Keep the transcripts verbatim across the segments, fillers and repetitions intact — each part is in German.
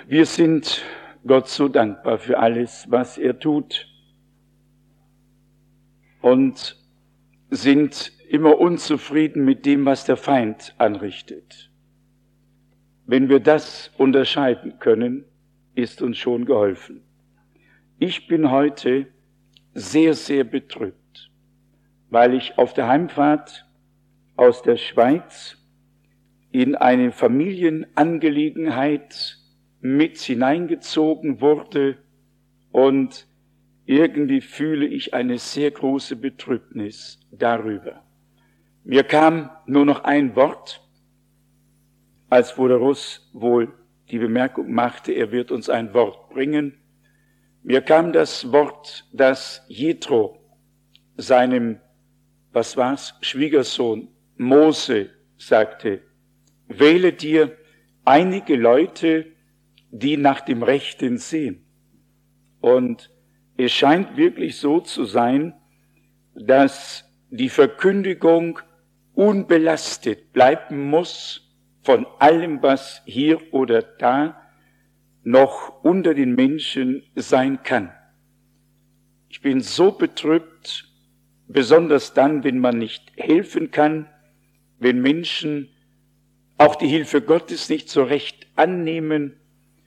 Wir sind Gott so dankbar für alles, was er tut, und sind immer unzufrieden mit dem, was der Feind anrichtet. Wenn wir das unterscheiden können, ist uns schon geholfen. Ich bin heute sehr, sehr betrübt, weil ich auf der Heimfahrt aus der Schweiz in eine Familienangelegenheit mit hineingezogen wurde, und irgendwie fühle ich eine sehr große Betrübnis darüber. Mir kam nur noch ein Wort, als Bruder Russ wohl die Bemerkung machte, er wird uns ein Wort bringen. Mir kam das Wort, das Jethro seinem, was war's, Schwiegersohn Mose sagte: Wähle dir einige Leute, die nach dem Rechten sehen. Und es scheint wirklich so zu sein, dass die Verkündigung unbelastet bleiben muss von allem, was hier oder da noch unter den Menschen sein kann. Ich bin so betrübt, besonders dann, wenn man nicht helfen kann, wenn Menschen auch die Hilfe Gottes nicht so recht annehmen,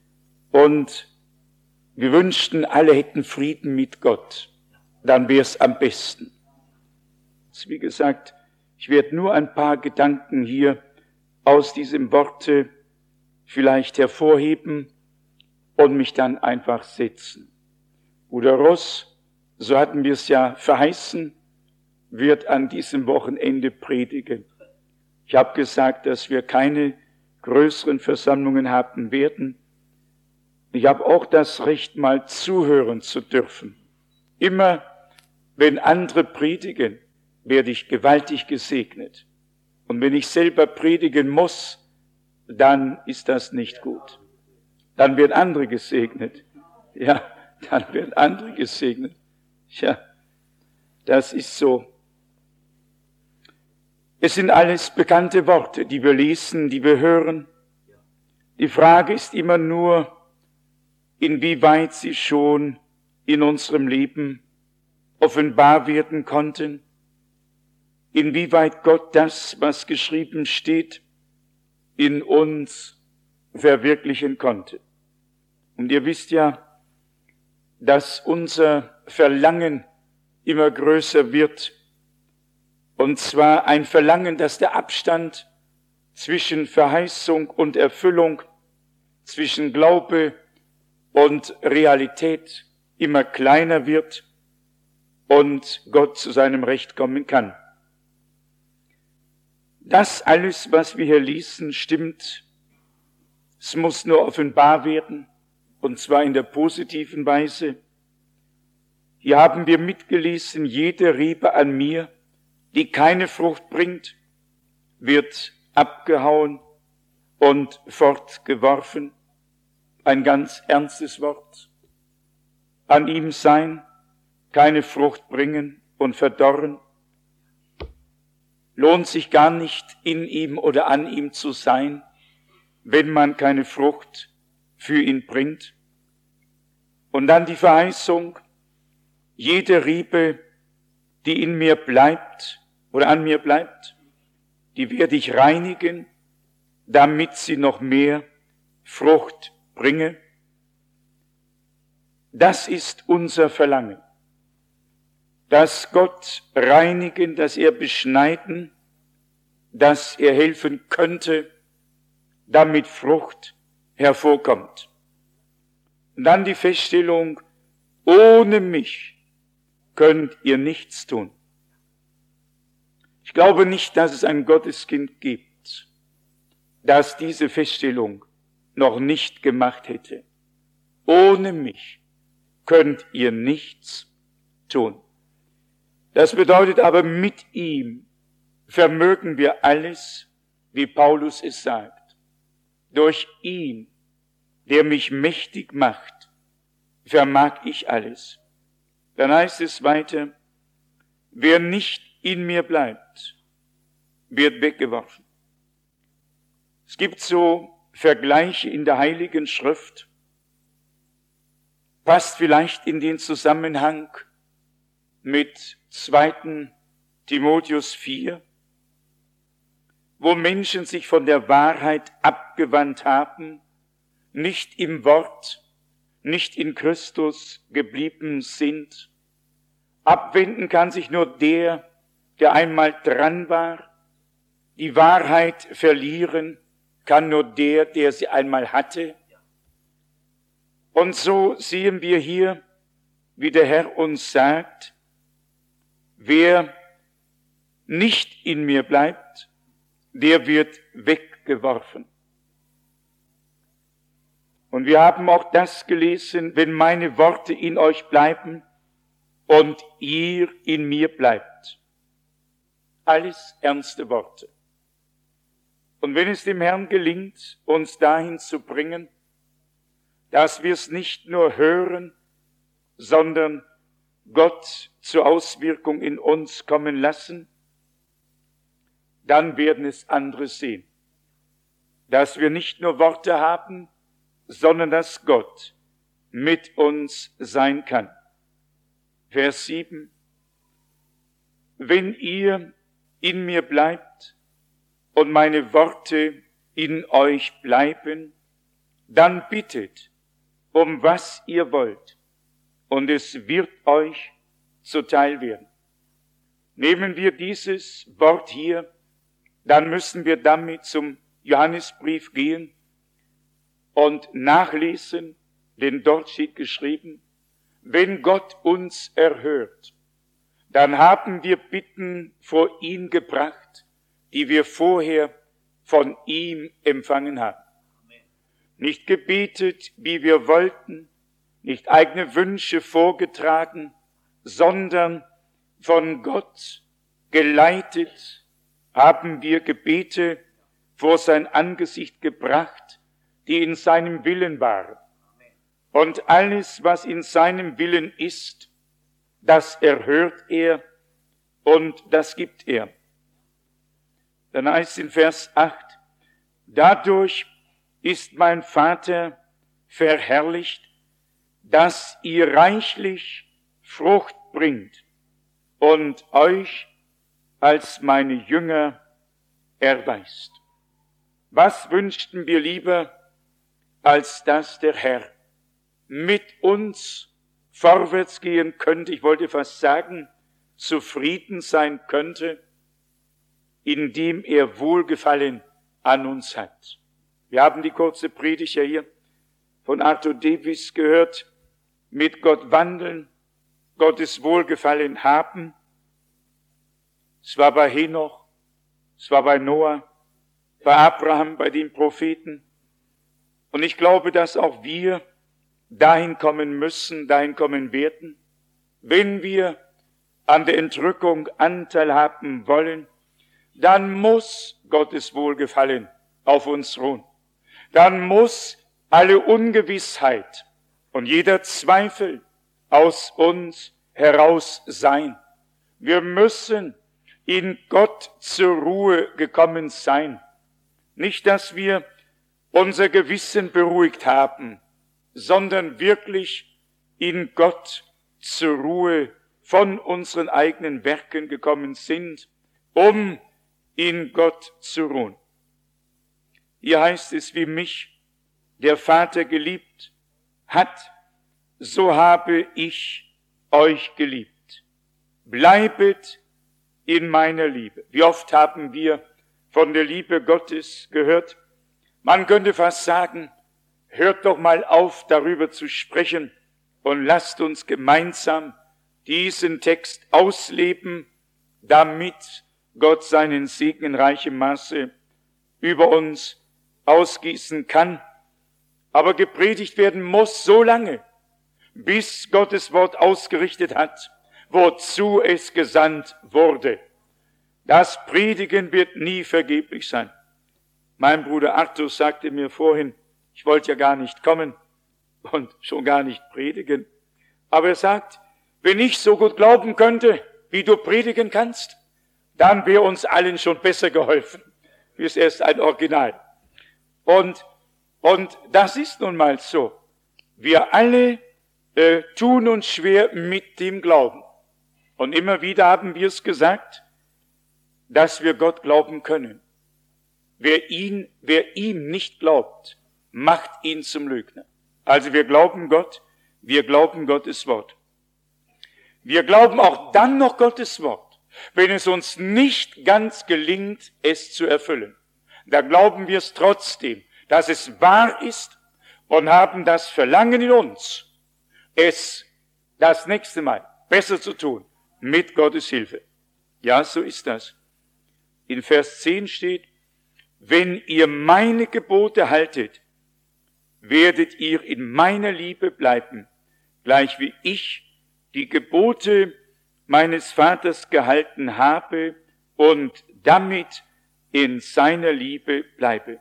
und wir wünschten, alle hätten Frieden mit Gott, dann wäre es am besten. Wie gesagt, ich werde nur ein paar Gedanken hier aus diesem Worte vielleicht hervorheben und mich dann einfach setzen. Bruder Ross, so hatten wir es ja verheißen, wird an diesem Wochenende predigen. Ich habe gesagt, dass wir keine größeren Versammlungen haben werden. Ich habe auch das Recht, mal zuhören zu dürfen. Immer, wenn andere predigen, werde ich gewaltig gesegnet. Und wenn ich selber predigen muss, dann ist das nicht gut. Dann werden andere gesegnet. Ja, dann werden andere gesegnet. Ja, das ist so. Es sind alles bekannte Worte, die wir lesen, die wir hören. Die Frage ist immer nur, inwieweit sie schon in unserem Leben offenbar werden konnten, inwieweit Gott das, was geschrieben steht, in uns verwirklichen konnte. Und ihr wisst ja, dass unser Verlangen immer größer wird, und zwar ein Verlangen, dass der Abstand zwischen Verheißung und Erfüllung, zwischen Glaube und Realität immer kleiner wird und Gott zu seinem Recht kommen kann. Das alles, was wir hier lesen, stimmt. Es muss nur offenbar werden, und zwar in der positiven Weise. Hier haben wir mitgelesen, jede Rebe an mir, die keine Frucht bringt, wird abgehauen und fortgeworfen. Ein ganz ernstes Wort. An ihm sein, keine Frucht bringen und verdorren. Lohnt sich gar nicht, in ihm oder an ihm zu sein, wenn man keine Frucht für ihn bringt. Und dann die Verheißung, jede Rebe, die in mir bleibt oder an mir bleibt, die werde ich reinigen, damit sie noch mehr Frucht bringe. Das ist unser Verlangen, dass Gott reinigen, dass er beschneiden, dass er helfen könnte, damit Frucht hervorkommt. Und dann die Feststellung, ohne mich könnt ihr nichts tun. Ich glaube nicht, dass es ein Gotteskind gibt, das diese Feststellung noch nicht gemacht hätte. Ohne mich könnt ihr nichts tun. Das bedeutet aber, mit ihm vermögen wir alles, wie Paulus es sagt. Durch ihn, der mich mächtig macht, vermag ich alles. Dann heißt es weiter, wer nicht in mir bleibt, wird weggeworfen. Es gibt so Vergleiche in der Heiligen Schrift, passt vielleicht in den Zusammenhang mit zweiten Timotheus vier, wo Menschen sich von der Wahrheit abgewandt haben, nicht im Wort, nicht in Christus geblieben sind. Abwenden kann sich nur der, der einmal dran war. Die Wahrheit verlieren kann nur der, der sie einmal hatte. Und so sehen wir hier, wie der Herr uns sagt, wer nicht in mir bleibt, der wird weggeworfen. Und wir haben auch das gelesen, wenn meine Worte in euch bleiben und ihr in mir bleibt. Alles ernste Worte. Und wenn es dem Herrn gelingt, uns dahin zu bringen, dass wir es nicht nur hören, sondern Gott zur Auswirkung in uns kommen lassen, dann werden es andere sehen. Dass wir nicht nur Worte haben, sondern dass Gott mit uns sein kann. Vers sieben. Wenn ihr in mir bleibt und meine Worte in euch bleiben, dann bittet, um was ihr wollt, und es wird euch zuteil werden. Nehmen wir dieses Wort hier, dann müssen wir damit zum Johannesbrief gehen und nachlesen, denn dort steht geschrieben, wenn Gott uns erhört, dann haben wir Bitten vor ihn gebracht, die wir vorher von ihm empfangen haben. Nicht gebetet, wie wir wollten, nicht eigene Wünsche vorgetragen, sondern von Gott geleitet haben wir Gebete vor sein Angesicht gebracht, die in seinem Willen waren. Und alles, was in seinem Willen ist, das erhört er und das gibt er. Dann heißt es in Vers acht, dadurch ist mein Vater verherrlicht, dass ihr reichlich Frucht bringt und euch als meine Jünger erweist. Was wünschten wir lieber, als dass der Herr mit uns vorwärts gehen könnte, ich wollte fast sagen, zufrieden sein könnte, indem er Wohlgefallen an uns hat. Wir haben die kurze Predigt ja hier von Arthur Davis gehört, mit Gott wandeln, Gottes Wohlgefallen haben. Es war bei Henoch, es war bei Noah, bei Abraham, bei den Propheten. Und ich glaube, dass auch wir dahin kommen müssen, dahin kommen werden, wenn wir an der Entrückung Anteil haben wollen, dann muss Gottes Wohlgefallen auf uns ruhen. Dann muss alle Ungewissheit und jeder Zweifel aus uns heraus sein. Wir müssen in Gott zur Ruhe gekommen sein. Nicht, dass wir unser Gewissen beruhigt haben, sondern wirklich in Gott zur Ruhe von unseren eigenen Werken gekommen sind, um in Gott zu ruhen. Hier heißt es, wie mich der Vater geliebt hat, so habe ich euch geliebt. Bleibet in meiner Liebe. Wie oft haben wir von der Liebe Gottes gehört? Man könnte fast sagen, hört doch mal auf, darüber zu sprechen und lasst uns gemeinsam diesen Text ausleben, damit Gott seinen Segen in reichem Maße über uns ausgießen kann. Aber gepredigt werden muss so lange, bis Gottes Wort ausgerichtet hat, wozu es gesandt wurde. Das Predigen wird nie vergeblich sein. Mein Bruder Arthur sagte mir vorhin, ich wollte ja gar nicht kommen und schon gar nicht predigen. Aber er sagt, wenn ich so gut glauben könnte, wie du predigen kannst, dann wäre uns allen schon besser geholfen. Hier ist erst ein Original. Und Und das ist nun mal so. Wir alle äh, tun uns schwer mit dem Glauben. Und immer wieder haben wir es gesagt, dass wir Gott glauben können. Wer ihn, wer ihm nicht glaubt, macht ihn zum Lügner. Also wir glauben Gott, wir glauben Gottes Wort. Wir glauben auch dann noch Gottes Wort, wenn es uns nicht ganz gelingt, es zu erfüllen. Da glauben wir es trotzdem, dass es wahr ist und haben das Verlangen in uns, es das nächste Mal besser zu tun, mit Gottes Hilfe. Ja, so ist das. In Vers zehn steht, wenn ihr meine Gebote haltet, werdet ihr in meiner Liebe bleiben, gleich wie ich die Gebote meines Vaters gehalten habe und damit in seiner Liebe bleibe.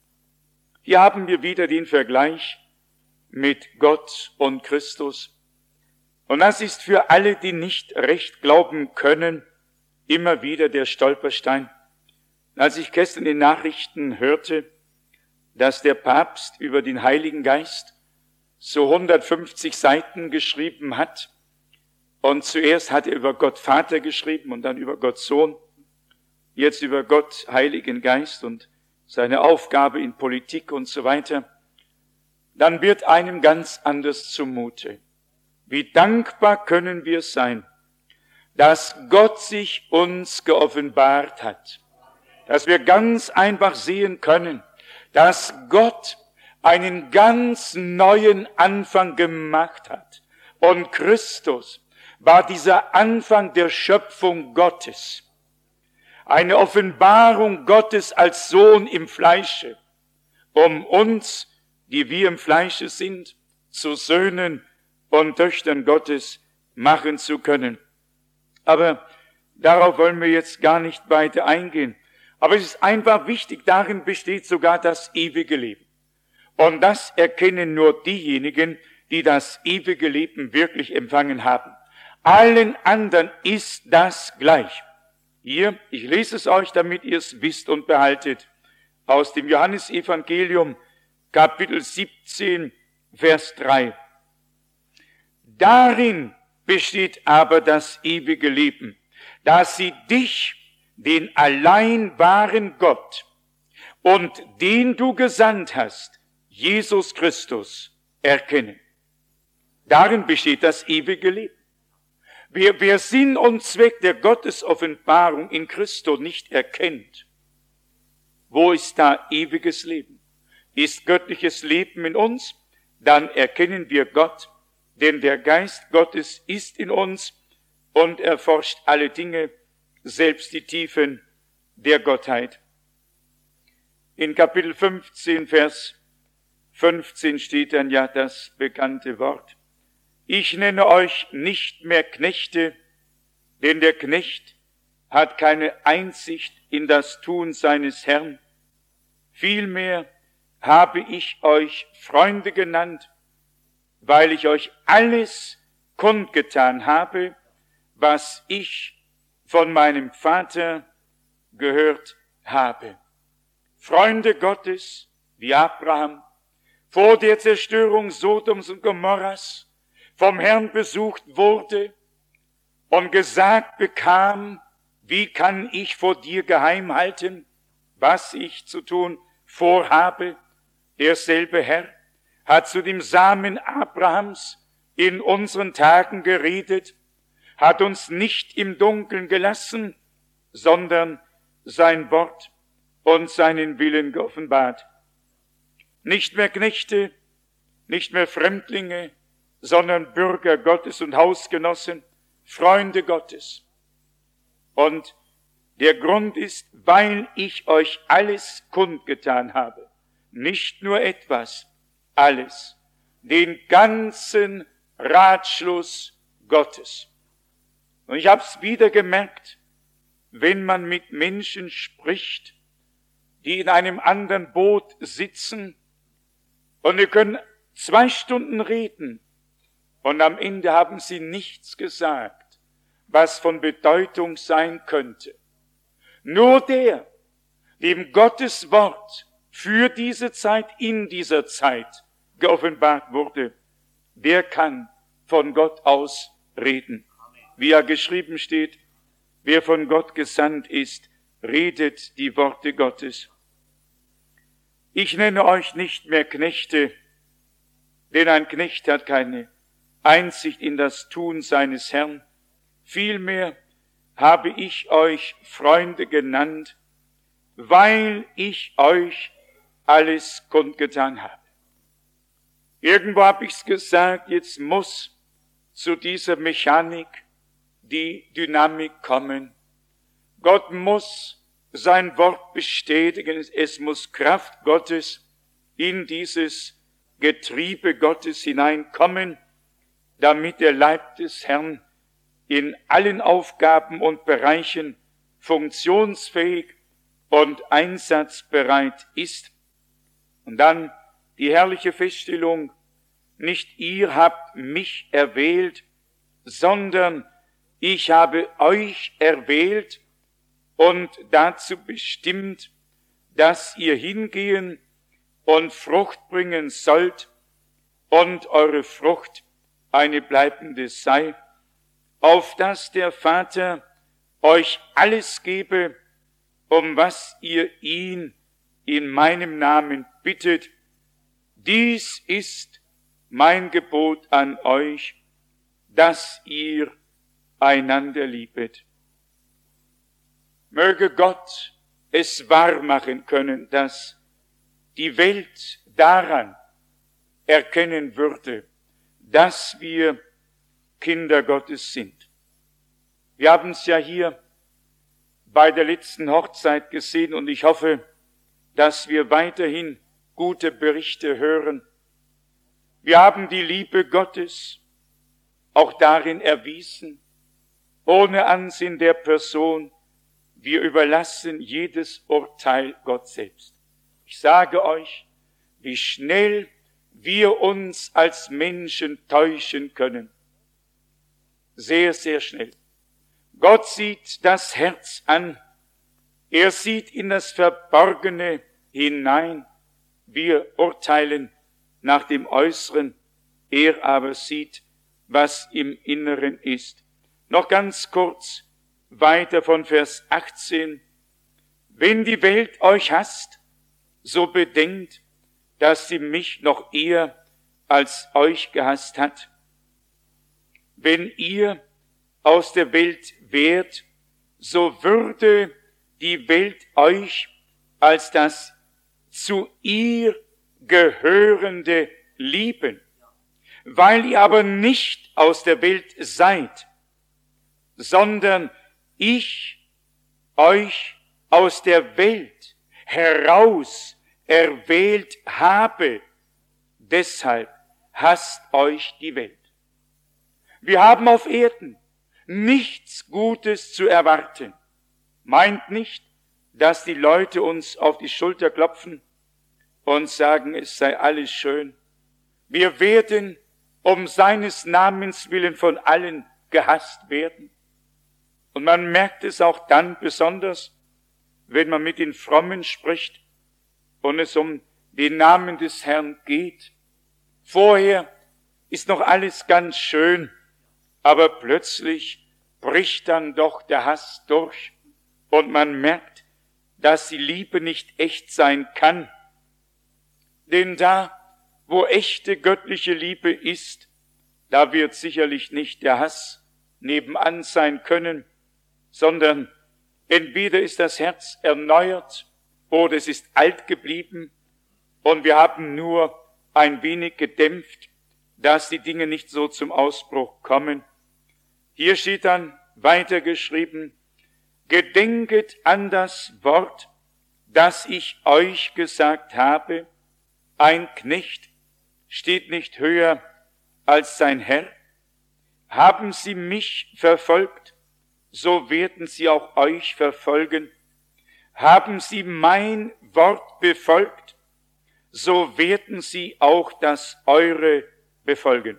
Hier haben wir wieder den Vergleich mit Gott und Christus. Und das ist für alle, die nicht recht glauben können, immer wieder der Stolperstein. Als ich gestern in den Nachrichten hörte, dass der Papst über den Heiligen Geist so hundertfünfzig Seiten geschrieben hat, und zuerst hat er über Gott Vater geschrieben und dann über Gott Sohn, jetzt über Gott Heiligen Geist und seine Aufgabe in Politik und so weiter, dann wird einem ganz anders zumute. Wie dankbar können wir sein, dass Gott sich uns geoffenbart hat, dass wir ganz einfach sehen können, dass Gott einen ganz neuen Anfang gemacht hat. Und Christus war dieser Anfang der Schöpfung Gottes. Eine Offenbarung Gottes als Sohn im Fleische, um uns, die wir im Fleische sind, zu Söhnen und Töchtern Gottes machen zu können. Aber darauf wollen wir jetzt gar nicht weiter eingehen. Aber es ist einfach wichtig, darin besteht sogar das ewige Leben. Und das erkennen nur diejenigen, die das ewige Leben wirklich empfangen haben. Allen anderen ist das gleich. Hier, ich lese es euch, damit ihr es wisst und behaltet, aus dem Johannesevangelium, Kapitel siebzehn, Vers drei. Darin besteht aber das ewige Leben, dass sie dich, den allein wahren Gott und den du gesandt hast, Jesus Christus, erkennen. Darin besteht das ewige Leben. Wer, wer Sinn und Zweck der Gottesoffenbarung in Christo nicht erkennt, wo ist da ewiges Leben? Ist göttliches Leben in uns? Dann erkennen wir Gott, denn der Geist Gottes ist in uns und erforscht alle Dinge, selbst die Tiefen der Gottheit. In Kapitel fünfzehn, Vers fünfzehn steht dann ja das bekannte Wort. Ich nenne euch nicht mehr Knechte, denn der Knecht hat keine Einsicht in das Tun seines Herrn. Vielmehr habe ich euch Freunde genannt, weil ich euch alles kundgetan habe, was ich von meinem Vater gehört habe. Freunde Gottes, wie Abraham, vor der Zerstörung Sodoms und Gomorras vom Herrn besucht wurde und gesagt bekam, wie kann ich vor dir geheim halten, was ich zu tun vorhabe? Derselbe Herr hat zu dem Samen Abrahams in unseren Tagen geredet, hat uns nicht im Dunkeln gelassen, sondern sein Wort und seinen Willen geoffenbart. Nicht mehr Knechte, nicht mehr Fremdlinge, sondern Bürger Gottes und Hausgenossen, Freunde Gottes. Und der Grund ist, weil ich euch alles kundgetan habe. Nicht nur etwas, alles. Den ganzen Ratschluss Gottes. Und ich habe es wieder gemerkt, wenn man mit Menschen spricht, die in einem anderen Boot sitzen und wir können zwei Stunden reden und am Ende haben sie nichts gesagt, was von Bedeutung sein könnte. Nur der, dem Gottes Wort für diese Zeit, in dieser Zeit geoffenbart wurde. Wer kann von Gott aus reden? Wie ja geschrieben steht, wer von Gott gesandt ist, redet die Worte Gottes. Ich nenne euch nicht mehr Knechte, denn ein Knecht hat keine Einsicht in das Tun seines Herrn. Vielmehr habe ich euch Freunde genannt, weil ich euch alles kundgetan habe. Irgendwo habe ich's gesagt, jetzt muss zu dieser Mechanik die Dynamik kommen. Gott muss sein Wort bestätigen, es muss Kraft Gottes in dieses Getriebe Gottes hineinkommen, damit der Leib des Herrn in allen Aufgaben und Bereichen funktionsfähig und einsatzbereit ist. Und dann die herrliche Feststellung, nicht ihr habt mich erwählt, sondern ich habe euch erwählt und dazu bestimmt, dass ihr hingehen und Frucht bringen sollt und eure Frucht eine bleibende sei, auf dass der Vater euch alles gebe, um was ihr ihn in meinem Namen bittet. Dies ist mein Gebot an euch, dass ihr einander liebet. Möge Gott es wahr machen können, dass die Welt daran erkennen würde, dass wir Kinder Gottes sind. Wir haben es ja hier bei der letzten Hochzeit gesehen und ich hoffe, dass wir weiterhin gute Berichte hören. Wir haben die Liebe Gottes auch darin erwiesen, ohne Ansehen der Person. Wir überlassen jedes Urteil Gott selbst. Ich sage euch, wie schnell wir uns als Menschen täuschen können. Sehr, sehr schnell. Gott sieht das Herz an. Er sieht in das Verborgene hinein. Wir urteilen nach dem Äußeren. Er aber sieht, was im Inneren ist. Noch ganz kurz weiter von Vers achtzehn. Wenn die Welt euch hasst, so bedenkt, dass sie mich noch eher als euch gehasst hat. Wenn ihr aus der Welt wärt, so würde die Welt euch als das zu ihr gehörende lieben. Weil ihr aber nicht aus der Welt seid, sondern ich euch aus der Welt heraus erwählt habe, deshalb hasst euch die Welt. Wir haben auf Erden nichts Gutes zu erwarten. Meint nicht, dass die Leute uns auf die Schulter klopfen und sagen, es sei alles schön. Wir werden um seines Namens willen von allen gehasst werden. Und man merkt es auch dann besonders, wenn man mit den Frommen spricht und es um den Namen des Herrn geht. Vorher ist noch alles ganz schön, aber plötzlich bricht dann doch der Hass durch und man merkt, dass die Liebe nicht echt sein kann. Denn da, wo echte göttliche Liebe ist, da wird sicherlich nicht der Hass nebenan sein können, sondern entweder ist das Herz erneuert oder es ist alt geblieben und wir haben nur ein wenig gedämpft, dass die Dinge nicht so zum Ausbruch kommen. Hier steht dann weiter geschrieben, gedenket an das Wort, das ich euch gesagt habe, ein Knecht steht nicht höher als sein Herr. Haben sie mich verfolgt, so werden sie auch euch verfolgen. Haben sie mein Wort befolgt, so werden sie auch das eure befolgen.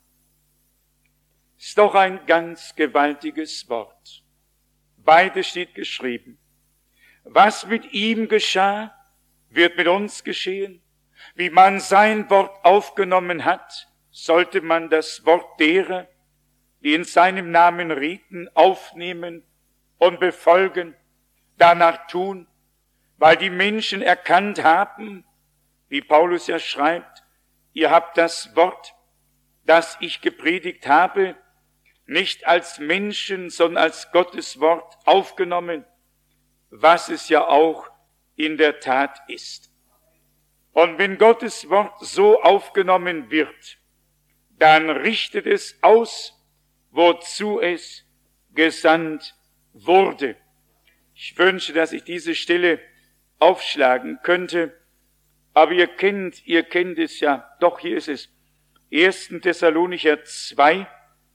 Ist doch ein ganz gewaltiges Wort. Beides steht geschrieben. Was mit ihm geschah, wird mit uns geschehen. Wie man sein Wort aufgenommen hat, sollte man das Wort derer, die in seinem Namen rieten, aufnehmen und befolgen, danach tun, weil die Menschen erkannt haben, wie Paulus ja schreibt, ihr habt das Wort, das ich gepredigt habe, nicht als Menschen, sondern als Gottes Wort aufgenommen, was es ja auch in der Tat ist. Und wenn Gottes Wort so aufgenommen wird, dann richtet es aus, wozu es gesandt wurde. Ich wünsche, dass ich diese Stelle aufschlagen könnte, aber ihr kennt, ihr kennt es ja, doch hier ist es, erster Thessalonicher zwei,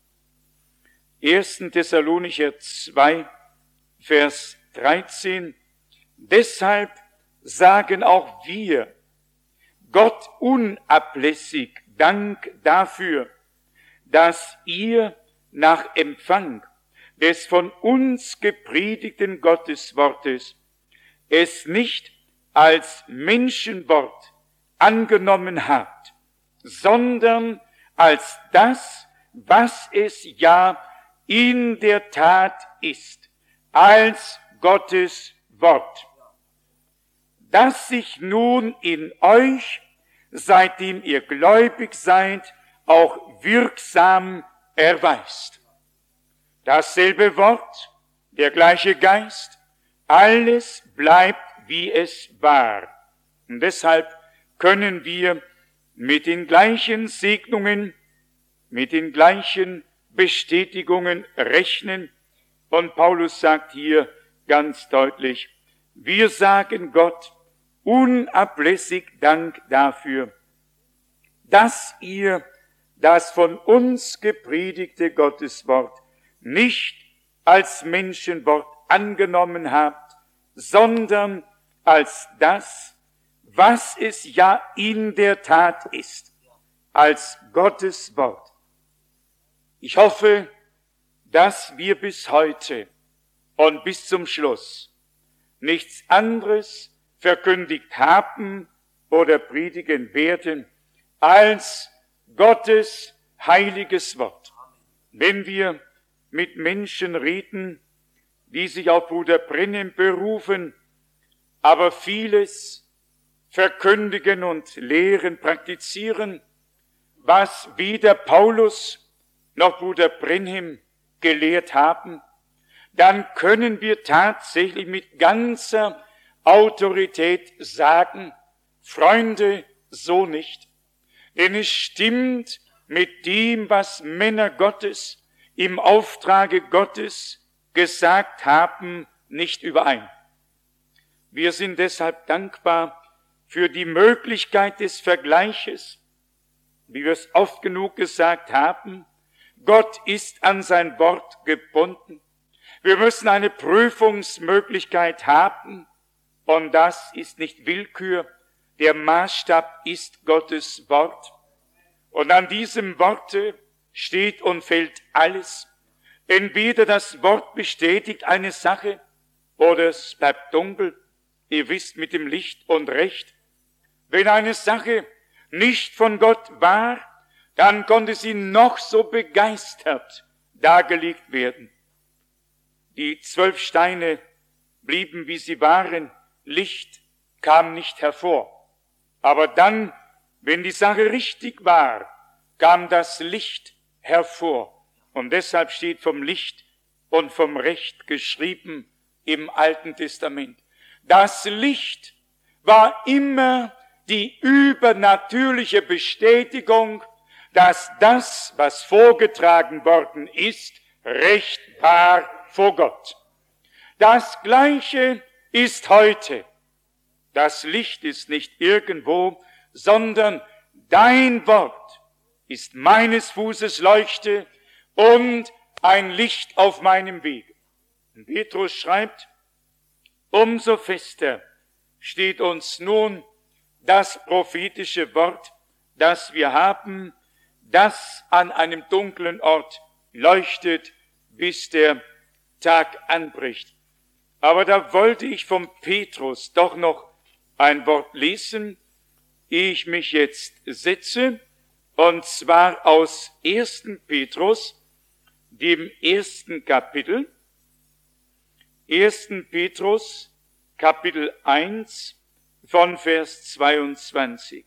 erster Thessalonicher zwei, Vers dreizehn, deshalb sagen auch wir Gott unablässig Dank dafür, dass ihr nach Empfang des von uns gepredigten Gotteswortes es nicht als Menschenwort angenommen habt, sondern als das, was es ja in der Tat ist, als Gottes Wort, das sich nun in euch, seitdem ihr gläubig seid, auch wirksam erweist. Dasselbe Wort, der gleiche Geist, alles bleibt, wie es war. Und deshalb können wir mit den gleichen Segnungen, mit den gleichen Bestätigungen rechnen. Und Paulus sagt hier ganz deutlich, wir sagen Gott unablässig Dank dafür, dass ihr das von uns gepredigte Gotteswort nicht als Menschenwort angenommen habt, sondern als das, was es ja in der Tat ist, als Gottes Wort. Ich hoffe, dass wir bis heute und bis zum Schluss nichts anderes verkündigt haben oder predigen werden, als Gottes heiliges Wort. Wenn wir mit Menschen reden, die sich auf Bruder Brenhem berufen, aber vieles verkündigen und lehren, praktizieren, was weder Paulus noch Bruder Brenhem gelehrt haben, dann können wir tatsächlich mit ganzer Autorität sagen, Freunde, so nicht. Denn es stimmt mit dem, was Männer Gottes im Auftrage Gottes gesagt haben, nicht überein. Wir sind deshalb dankbar für die Möglichkeit des Vergleiches, wie wir es oft genug gesagt haben. Gott ist an sein Wort gebunden. Wir müssen eine Prüfungsmöglichkeit haben, und das ist nicht Willkür. Der Maßstab ist Gottes Wort. Und an diesem Worte steht und fällt alles. Entweder das Wort bestätigt eine Sache oder es bleibt dunkel. Ihr wisst mit dem Licht und Recht. Wenn eine Sache nicht von Gott war, dann konnte sie noch so begeistert dargelegt werden. Die zwölf Steine blieben, wie sie waren. Licht kam nicht hervor. Aber dann, wenn die Sache richtig war, kam das Licht hervor. Und deshalb steht vom Licht und vom Recht geschrieben im Alten Testament. Das Licht war immer die übernatürliche Bestätigung, dass das, was vorgetragen worden ist, recht war vor Gott. Das Gleiche ist heute. Das Licht ist nicht irgendwo, sondern dein Wort ist meines Fußes Leuchte und ein Licht auf meinem Weg. Und Petrus schreibt, umso fester steht uns nun das prophetische Wort, das wir haben, das an einem dunklen Ort leuchtet, bis der Tag anbricht. Aber da wollte ich vom Petrus doch noch ein Wort lesen, ehe ich mich jetzt setze, und zwar aus ersten Petrus, dem ersten Kapitel, ersten Petrus, Kapitel eins, von Vers zweiundzwanzig.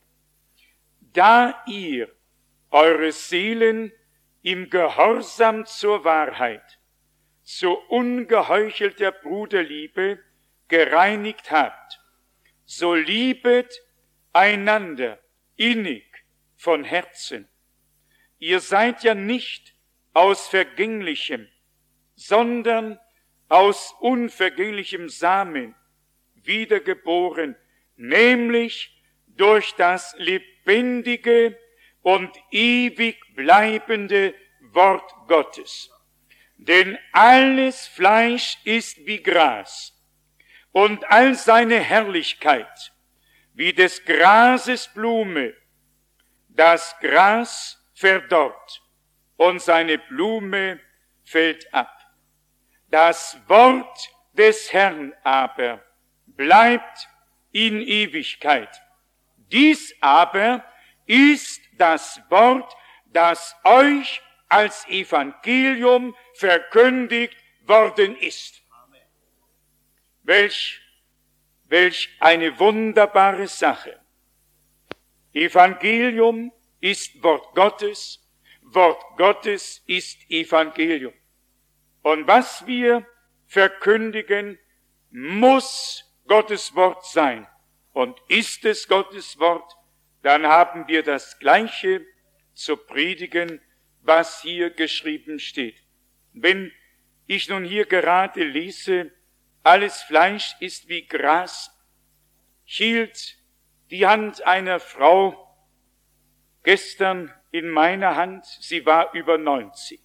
Da ihr eure Seelen im Gehorsam zur Wahrheit, zu ungeheuchelter Bruderliebe gereinigt habt, so liebet einander innig von Herzen. Ihr seid ja nicht aus vergänglichem, sondern aus unvergänglichem Samen wiedergeboren, nämlich durch das lebendige und ewig bleibende Wort Gottes. Denn alles Fleisch ist wie Gras, und all seine Herrlichkeit wie des Grases Blume. Das Gras verdorrt und seine Blume fällt ab. Das Wort des Herrn aber bleibt in Ewigkeit. Dies aber ist das Wort, das euch als Evangelium verkündigt worden ist. Amen. Welch, welch eine wunderbare Sache. Evangelium ist Wort Gottes, Wort Gottes ist Evangelium. Und was wir verkündigen, muss Gottes Wort sein. Und ist es Gottes Wort, dann haben wir das Gleiche zu predigen, was hier geschrieben steht. Wenn ich nun hier gerade lese, alles Fleisch ist wie Gras, hielt die Hand einer Frau gestern in meiner Hand, sie war über neunzig.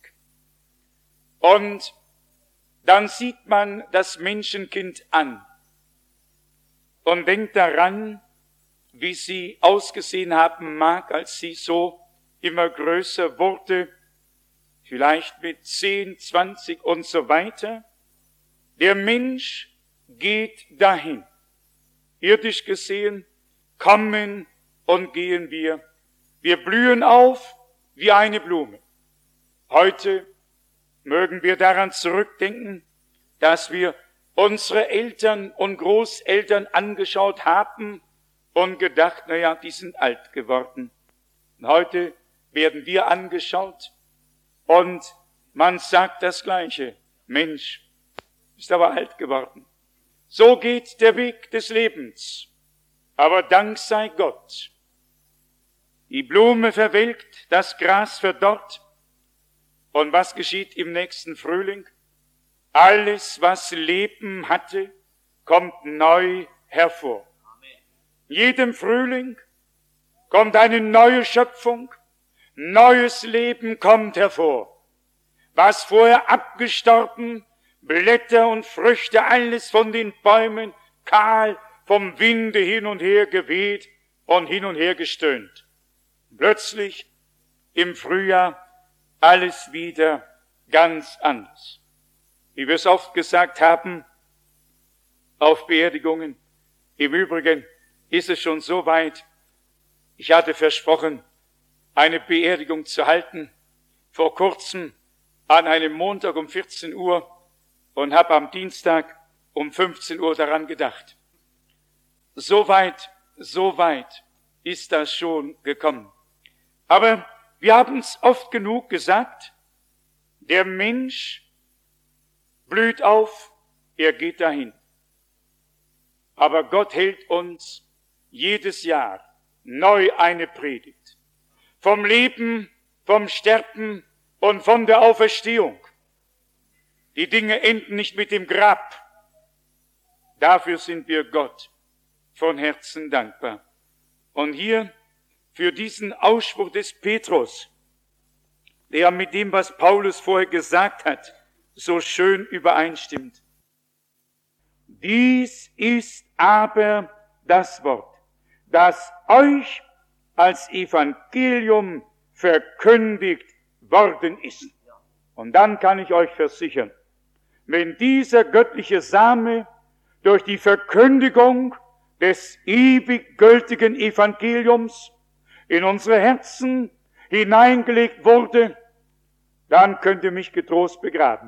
Und dann sieht man das Menschenkind an und denkt daran, wie sie ausgesehen haben mag, als sie so immer größer wurde, vielleicht mit zehn, zwanzig und so weiter. Der Mensch geht dahin. Irdisch gesehen kommen und gehen wir. Wir blühen auf wie eine Blume. Heute mögen wir daran zurückdenken, dass wir unsere Eltern und Großeltern angeschaut haben und gedacht, na ja, die sind alt geworden. Und heute werden wir angeschaut und man sagt das Gleiche. Mensch, ist aber alt geworden. So geht der Weg des Lebens. Aber Dank sei Gott. Die Blume verwelkt, das Gras verdorrt. Und was geschieht im nächsten Frühling? Alles, was Leben hatte, kommt neu hervor. In jedem Frühling kommt eine neue Schöpfung, neues Leben kommt hervor. Was vorher abgestorben, Blätter und Früchte, alles von den Bäumen kahl, vom Winde hin und her geweht und hin und her gestöhnt. Plötzlich im Frühjahr alles wieder ganz anders. Wie wir es oft gesagt haben, auf Beerdigungen. Im Übrigen ist es schon so weit, ich hatte versprochen, eine Beerdigung zu halten, vor kurzem an einem Montag um vierzehn Uhr und habe am Dienstag um fünfzehn Uhr daran gedacht. So weit, so weit ist das schon gekommen. Aber wir haben es oft genug gesagt, der Mensch blüht auf, er geht dahin. Aber Gott hält uns jedes Jahr neu eine Predigt. Vom Leben, vom Sterben und von der Auferstehung. Die Dinge enden nicht mit dem Grab. Dafür sind wir Gott von Herzen dankbar. Und hier für diesen Ausspruch des Petrus, der mit dem, was Paulus vorher gesagt hat, so schön übereinstimmt. Dies ist aber das Wort, das euch als Evangelium verkündigt worden ist. Und dann kann ich euch versichern, wenn dieser göttliche Same durch die Verkündigung des ewig gültigen Evangeliums in unsere Herzen hineingelegt wurde, dann könnt ihr mich getrost begraben.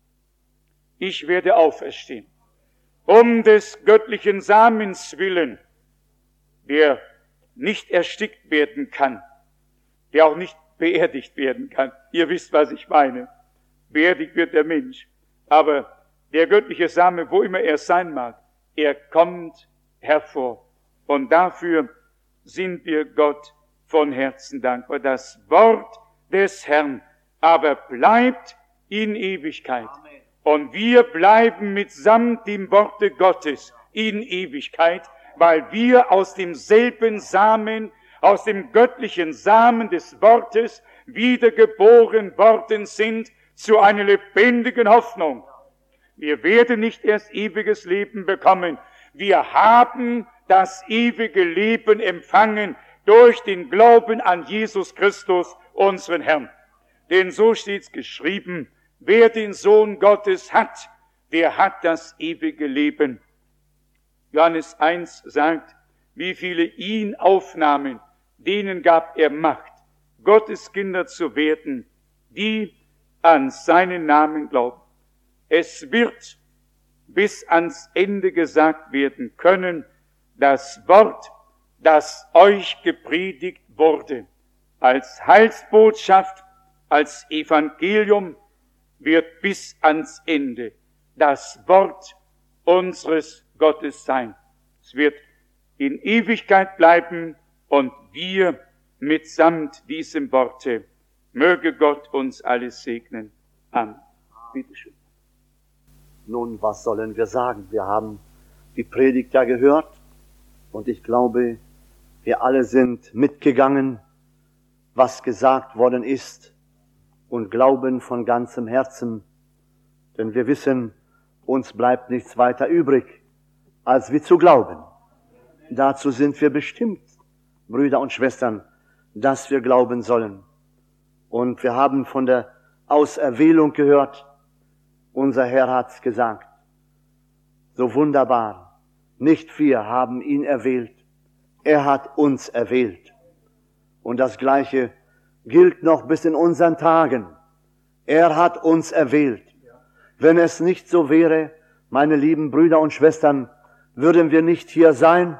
Ich werde auferstehen, um des göttlichen Samens willen, der nicht erstickt werden kann, der auch nicht beerdigt werden kann. Ihr wisst, was ich meine. Beerdigt wird der Mensch, aber der göttliche Same, wo immer er sein mag, er kommt hervor. Und dafür sind wir Gott von Herzen dankbar. Das Wort des Herrn aber bleibt in Ewigkeit. Amen. Und wir bleiben mitsamt dem Worte Gottes in Ewigkeit, weil wir aus demselben Samen, aus dem göttlichen Samen des Wortes wiedergeboren worden sind zu einer lebendigen Hoffnung. Wir werden nicht erst ewiges Leben bekommen. Wir haben das ewige Leben empfangen durch den Glauben an Jesus Christus, unseren Herrn. Denn so steht's geschrieben, wer den Sohn Gottes hat, der hat das ewige Leben. Johannes eins sagt, wie viele ihn aufnahmen, denen gab er Macht, Gottes Kinder zu werden, die an seinen Namen glauben. Es wird bis ans Ende gesagt werden können, das Wort, das euch gepredigt wurde, als Heilsbotschaft, als Evangelium, wird bis ans Ende das Wort unseres Gottes sein. Es wird in Ewigkeit bleiben und wir mitsamt diesem Worte. Möge Gott uns alles segnen. Amen. Bitte schön. Nun, was sollen wir sagen? Wir haben die Predigt ja gehört und ich glaube, wir alle sind mitgegangen, was gesagt worden ist und glauben von ganzem Herzen, denn wir wissen, uns bleibt nichts weiter übrig, als wir zu glauben. Dazu sind wir bestimmt, Brüder und Schwestern, dass wir glauben sollen. Und wir haben von der Auserwählung gehört. Unser Herr hat's gesagt. So wunderbar. Nicht wir haben ihn erwählt. Er hat uns erwählt. Und das Gleiche gilt noch bis in unseren Tagen. Er hat uns erwählt. Wenn es nicht so wäre, meine lieben Brüder und Schwestern, würden wir nicht hier sein.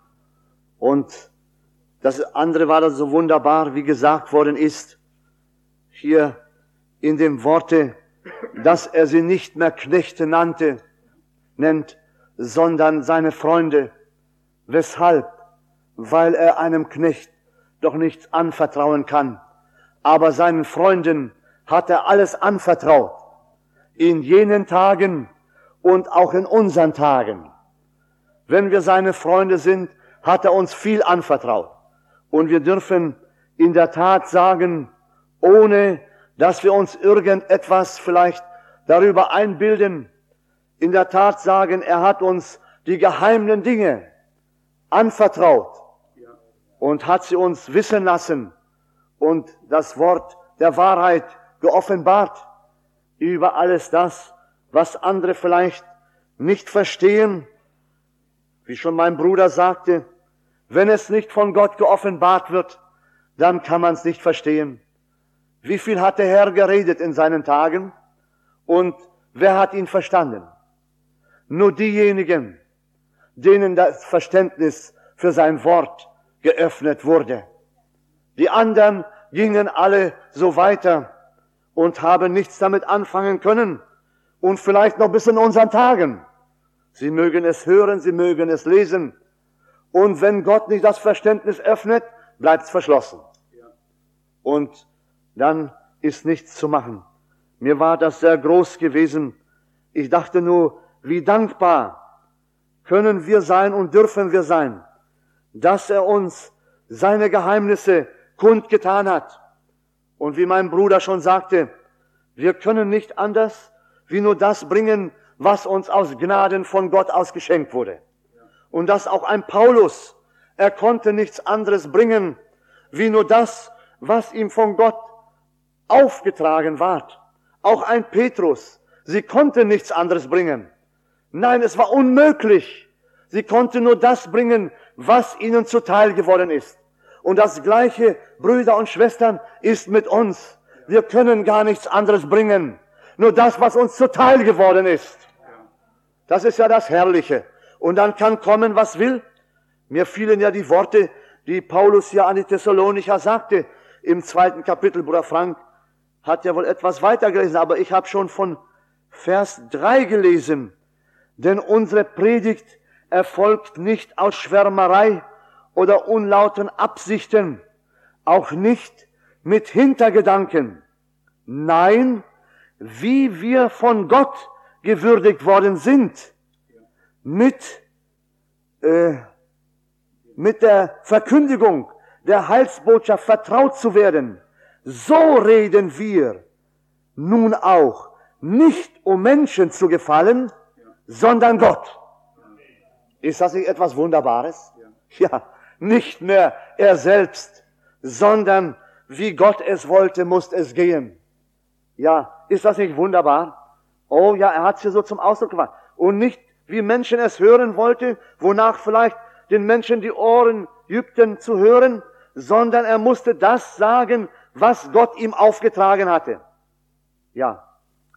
Und das andere war das so wunderbar, wie gesagt worden ist, hier in dem Worte, dass er sie nicht mehr Knechte nannte, nennt, sondern seine Freunde. Weshalb? Weil er einem Knecht doch nichts anvertrauen kann. Aber seinen Freunden hat er alles anvertraut. In jenen Tagen und auch in unseren Tagen. Wenn wir seine Freunde sind, hat er uns viel anvertraut. Und wir dürfen in der Tat sagen, ohne dass wir uns irgendetwas vielleicht darüber einbilden, in der Tat sagen, er hat uns die geheimen Dinge anvertraut und hat sie uns wissen lassen und das Wort der Wahrheit geoffenbart über alles das, was andere vielleicht nicht verstehen. Wie schon mein Bruder sagte, wenn es nicht von Gott geoffenbart wird, dann kann man es nicht verstehen. Wie viel hat der Herr geredet in seinen Tagen? Und wer hat ihn verstanden? Nur diejenigen, denen das Verständnis für sein Wort geöffnet wurde. Die anderen gingen alle so weiter und haben nichts damit anfangen können. Und vielleicht noch bis in unseren Tagen. Sie mögen es hören, sie mögen es lesen. Und wenn Gott nicht das Verständnis öffnet, bleibt es verschlossen. Und dann ist nichts zu machen. Mir war das sehr groß gewesen. Ich dachte nur, wie dankbar können wir sein und dürfen wir sein, dass er uns seine Geheimnisse kundgetan hat. Und wie mein Bruder schon sagte, wir können nicht anders, wie nur das bringen, was uns aus Gnaden von Gott aus geschenkt wurde. Und dass auch ein Paulus, er konnte nichts anderes bringen, wie nur das, was ihm von Gott aufgetragen ward. Auch ein Petrus, sie konnte nichts anderes bringen. Nein, es war unmöglich. Sie konnten nur das bringen, was ihnen zuteil geworden ist. Und das Gleiche, Brüder und Schwestern, ist mit uns. Wir können gar nichts anderes bringen. Nur das, was uns zuteil geworden ist. Das ist ja das Herrliche. Und dann kann kommen, was will. Mir fielen ja die Worte, die Paulus ja an die Thessalonicher sagte, im zweiten Kapitel. Bruder Frank hat ja wohl etwas weiter gelesen, aber ich habe schon von Vers drei gelesen. Denn unsere Predigt erfolgt nicht aus Schwärmerei oder unlauten Absichten, auch nicht mit Hintergedanken. Nein, wie wir von Gott gewürdigt worden sind, mit, äh, mit der Verkündigung der Heilsbotschaft vertraut zu werden, so reden wir nun auch, nicht um Menschen zu gefallen, sondern Gott. Ist das nicht etwas Wunderbares? Ja, nicht mehr er selbst, sondern wie Gott es wollte, muss es gehen. Ja, ist das nicht wunderbar? Oh ja, er hat es hier so zum Ausdruck gebracht. Und nicht, wie Menschen es hören wollten, wonach vielleicht den Menschen die Ohren übten zu hören, sondern er musste das sagen, was Gott ihm aufgetragen hatte. Ja.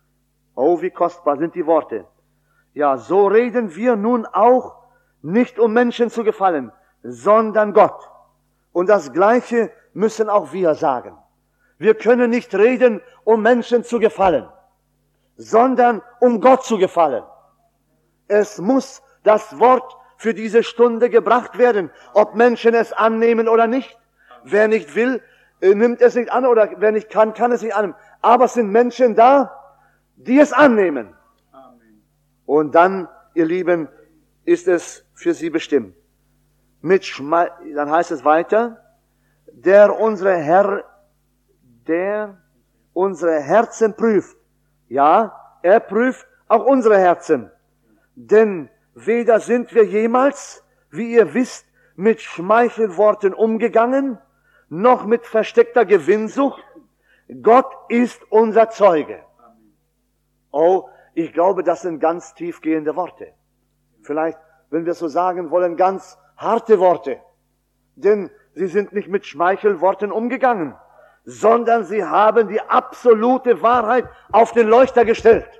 Oh, wie kostbar sind die Worte. Ja, so reden wir nun auch, nicht um Menschen zu gefallen, sondern Gott. Und das Gleiche müssen auch wir sagen. Wir können nicht reden, um Menschen zu gefallen, sondern um Gott zu gefallen. Es muss das Wort für diese Stunde gebracht werden, ob Menschen es annehmen oder nicht. Wer nicht will, nimmt es nicht an, oder wer nicht kann, kann es nicht annehmen. Aber es sind Menschen da, die es annehmen. Amen. Und dann, ihr Lieben, ist es für sie bestimmt. Mit Schme dann heißt es weiter, der unsere Herr, der unsere Herzen prüft. Ja, er prüft auch unsere Herzen. Denn weder sind wir jemals, wie ihr wisst, mit Schmeichelworten umgegangen, noch mit versteckter Gewinnsucht. Gott ist unser Zeuge. Oh, ich glaube, das sind ganz tiefgehende Worte. Vielleicht, wenn wir so sagen wollen, ganz harte Worte. Denn sie sind nicht mit Schmeichelworten umgegangen, sondern sie haben die absolute Wahrheit auf den Leuchter gestellt.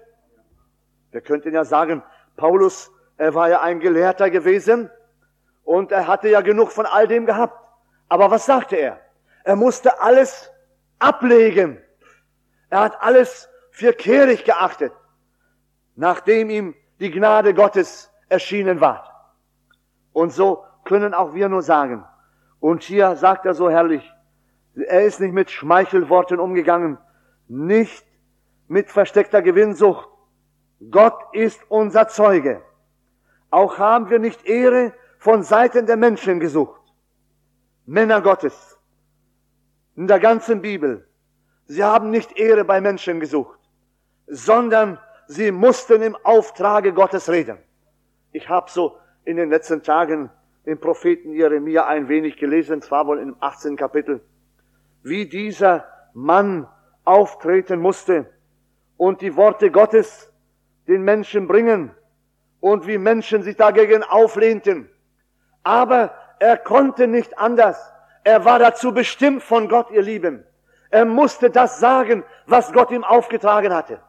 Wir könnten ja sagen, Paulus, er war ja ein Gelehrter gewesen und er hatte ja genug von all dem gehabt. Aber was sagte er? Er musste alles ablegen. Er hat alles für kehrig geachtet, nachdem ihm die Gnade Gottes erschienen war. Und so können auch wir nur sagen, und hier sagt er so herrlich, er ist nicht mit Schmeichelworten umgegangen, nicht mit versteckter Gewinnsucht. Gott ist unser Zeuge. Auch haben wir nicht Ehre von Seiten der Menschen gesucht. Männer Gottes, in der ganzen Bibel, sie haben nicht Ehre bei Menschen gesucht, sondern sie mussten im Auftrage Gottes reden. Ich habe so in den letzten Tagen den Propheten Jeremia ein wenig gelesen, zwar wohl im achtzehnten Kapitel, wie dieser Mann auftreten musste und die Worte Gottes den Menschen bringen und wie Menschen sich dagegen auflehnten. Aber er konnte nicht anders. Er war dazu bestimmt von Gott, ihr Lieben. Er musste das sagen, was Gott ihm aufgetragen hatte.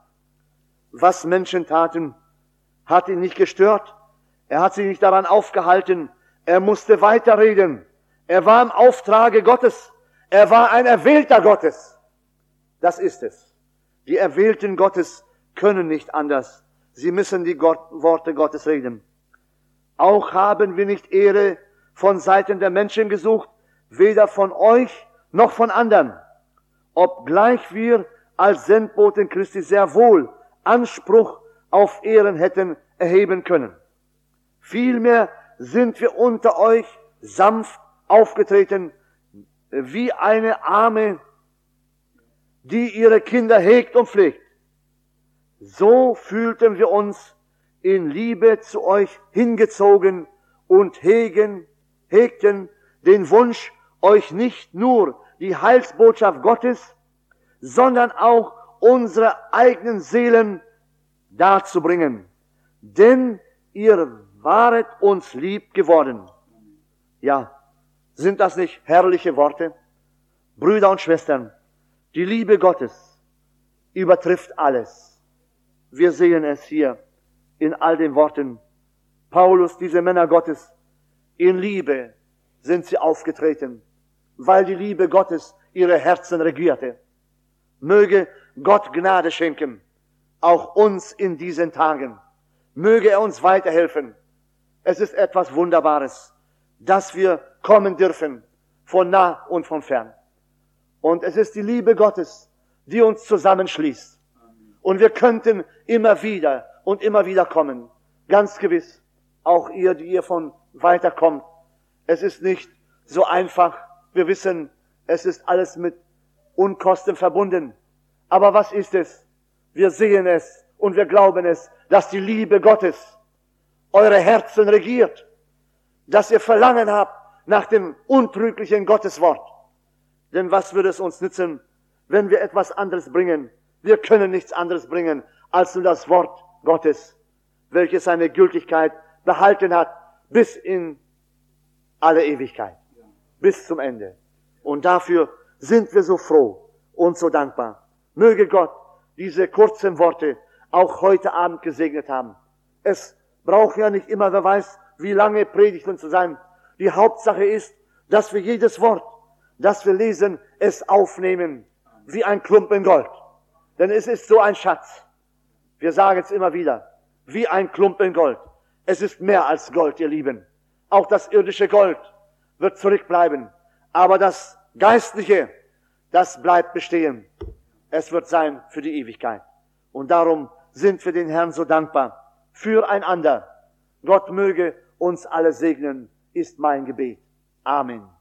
Was Menschen taten, hat ihn nicht gestört. Er hat sich nicht daran aufgehalten. Er musste weiterreden. Er war im Auftrage Gottes. Er war ein Erwählter Gottes. Das ist es. Die Erwählten Gottes können nicht anders. Sie müssen die Gott, Worte Gottes reden. Auch haben wir nicht Ehre von Seiten der Menschen gesucht, weder von euch noch von anderen, obgleich wir als Sendboten Christi sehr wohl Anspruch auf Ehren hätten erheben können. Vielmehr sind wir unter euch sanft aufgetreten, wie eine Arme, die ihre Kinder hegt und pflegt. So fühlten wir uns in Liebe zu euch hingezogen und hegen, hegten den Wunsch, euch nicht nur die Heilsbotschaft Gottes, sondern auch unsere eigenen Seelen darzubringen. Denn ihr waret uns lieb geworden. Ja, sind das nicht herrliche Worte? Brüder und Schwestern, die Liebe Gottes übertrifft alles. Wir sehen es hier in all den Worten. Paulus, diese Männer Gottes, in Liebe sind sie aufgetreten, weil die Liebe Gottes ihre Herzen regierte. Möge Gott Gnade schenken, auch uns in diesen Tagen. Möge er uns weiterhelfen. Es ist etwas Wunderbares, dass wir kommen dürfen, von nah und von fern. Und es ist die Liebe Gottes, die uns zusammenschließt. Und wir könnten immer wieder und immer wieder kommen. Ganz gewiss, auch ihr, die ihr von weiter kommt. Es ist nicht so einfach. Wir wissen, es ist alles mit Unkosten verbunden. Aber was ist es? Wir sehen es und wir glauben es, dass die Liebe Gottes eure Herzen regiert. Dass ihr Verlangen habt nach dem untrüglichen Gotteswort. Denn was würde es uns nützen, wenn wir etwas anderes bringen? Wir können nichts anderes bringen, als nur das Wort Gottes, welches seine Gültigkeit behalten hat, bis in alle Ewigkeit, bis zum Ende. Und dafür sind wir so froh und so dankbar. Möge Gott diese kurzen Worte auch heute Abend gesegnet haben. Es braucht ja nicht immer, wer weiß, wie lange Predigten zu sein. Die Hauptsache ist, dass wir jedes Wort, das wir lesen, es aufnehmen, wie ein Klumpen Gold. Denn es ist so ein Schatz. Wir sagen es immer wieder, wie ein Klumpen Gold. Es ist mehr als Gold, ihr Lieben. Auch das irdische Gold wird zurückbleiben. Aber das Geistliche, das bleibt bestehen. Es wird sein für die Ewigkeit. Und darum sind wir den Herrn so dankbar. Füreinander. Gott möge uns alle segnen, ist mein Gebet. Amen.